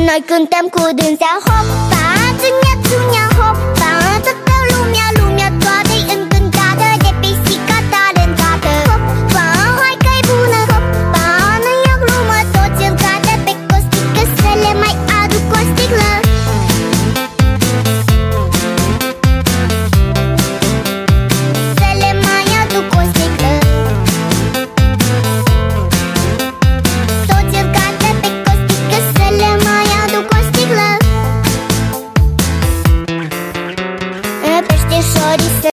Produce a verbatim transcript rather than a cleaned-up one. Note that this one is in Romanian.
Noi cântăm cu dânsea, hopa, țunia, țunia, hopa, toată lumea lumea